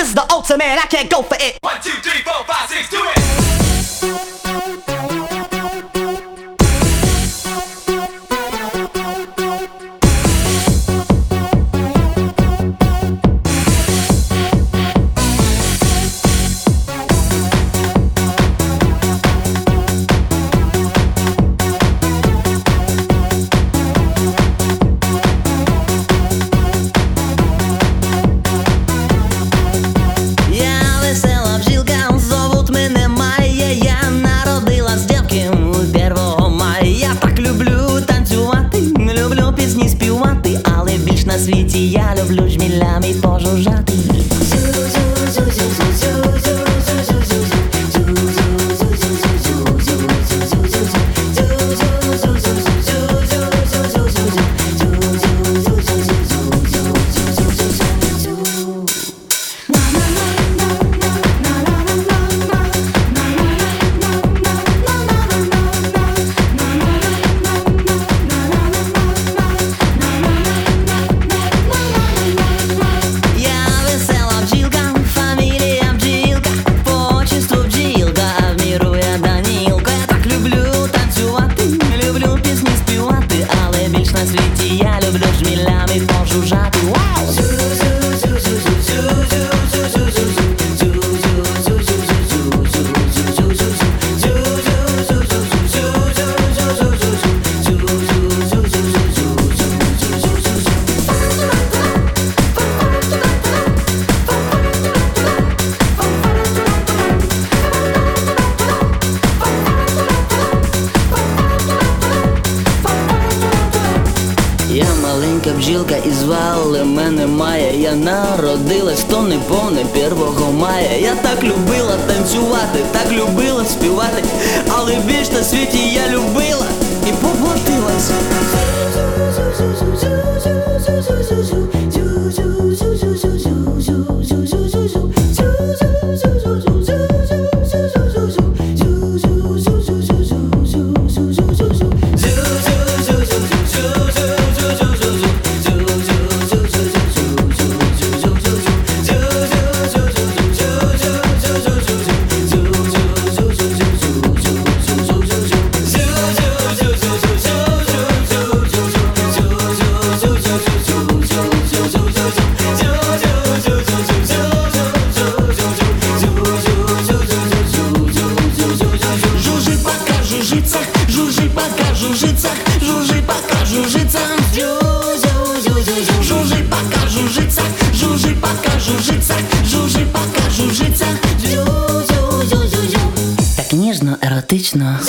This is the ultimate, I can't go for it. 1, 2, 3, 4, 5, 6, do it! На світі я люблю жмілями пожужжати. На світі я люблю жмілями пожужжати. Я маленька бджілка і звали мене Майя. Я народилась в то неповне 1 мая. Я так любила танцювати, так любила співати, але більш на світі я любила і поплатилась. Жужжи пока жужжится, жужжи пока жужжится, жужжи пока жужжится, жужжи пока жужжится, жужжи пока жужжится. Так ніжно, еротично.